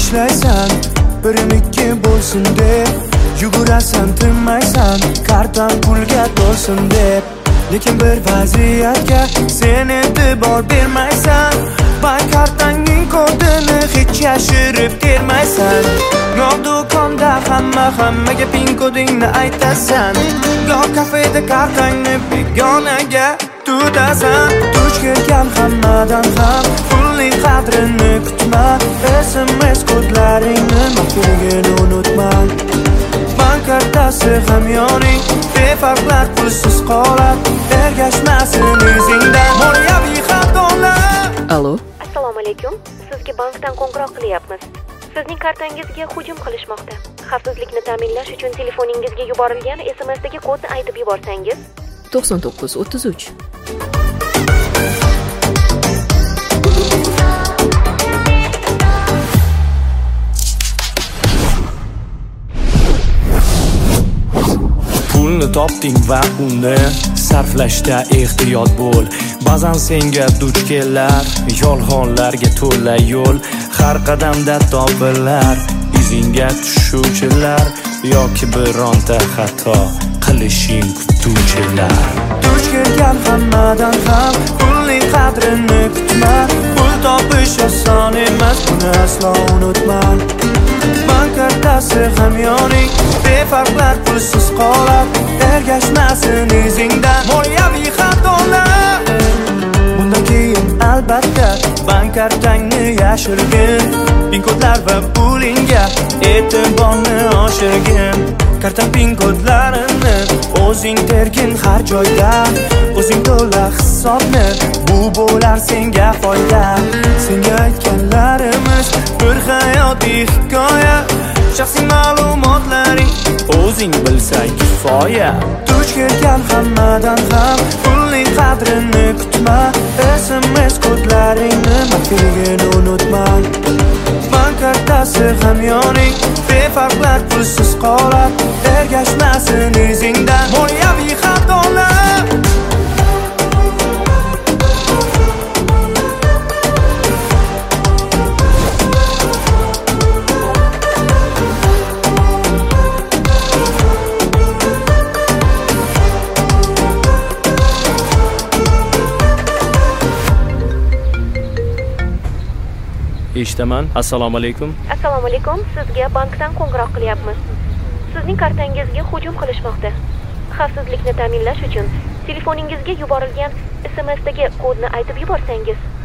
ishlaysan, birim ikki bo'lsin deb yugurasan, tinmaysan, kartam pulga to'lsin deb. Lekin bir vaziyatga sen e'tibor bermaysan, bank kartangning kodini hech yashirib termaysan. Goh do'konda hammaga pin kodingni aytasan, goh kafeda kartangni begonaga tutasan. Duch kelgan hammadan ham pulning qadrini kutma, SMS kodlaringni maxfiyligini unutma. Bank kartasi hamyoning befarqlar pulsiz qoladi, ergashmasin izingdan moliyaviy xatolar. Alo. Assalomu alaykum. Sizga bankdan qo'ng'iroq qilyapmiz. Sizning kartangizga hujum qilishmoqda. Xavfsizlikni ta'minlash uchun telefoningizga yuborilgan SMSdagi kodni aytib yuborsangiz. 9933. Pulni topding va uni sarflashda ehtiyot bo'l. Ba'zan senga duch kelar yolg'onlarga to'la yo'l. Har qadamda topilar izingga tushuvchilar, yoki bironta xato qilishing kutuvchilar. Duch kelgan hammadan ham pulning qadrini kutma, pul topish oson emas, buni aslo unutma. Bank kartasi hamyoning befarqlar pulsiz qoladi, ergashmasin izingdan moliyaviy xatolar. Bundan keyin albatta bank kartangni yashirgin, pin kodlar va pulingga e'tiborni oshirgin. Karta pin kodlarini o'zing tergin har joyda, o'zing to'la hisobni, bu bo'lar senga foyda. Senga aytganlarimiz bir hayotiy hikoya, shaxsiy ma'lumotlaring o'zing bilsang kifoya. Duch kelgan hammadan ham pulning qadrini kutma, SMS kodlaringni maxfiyligini unutma. Bank kartasi hamyoning befarqlar pulsiz qoladi, ergashmasin izingdan moliyaviy xatolar. Eshitaman. Assalomu alaykum. Assalomu alaykum. Sizga bankdan qo'ng'iroq qilyapmiz. Sizning kartangizga hujum qilishmoqda. Xavfsizlikni ta'minlash uchun telefoningizga yuborilgan SMSdagi kodni aytib yuborsangiz.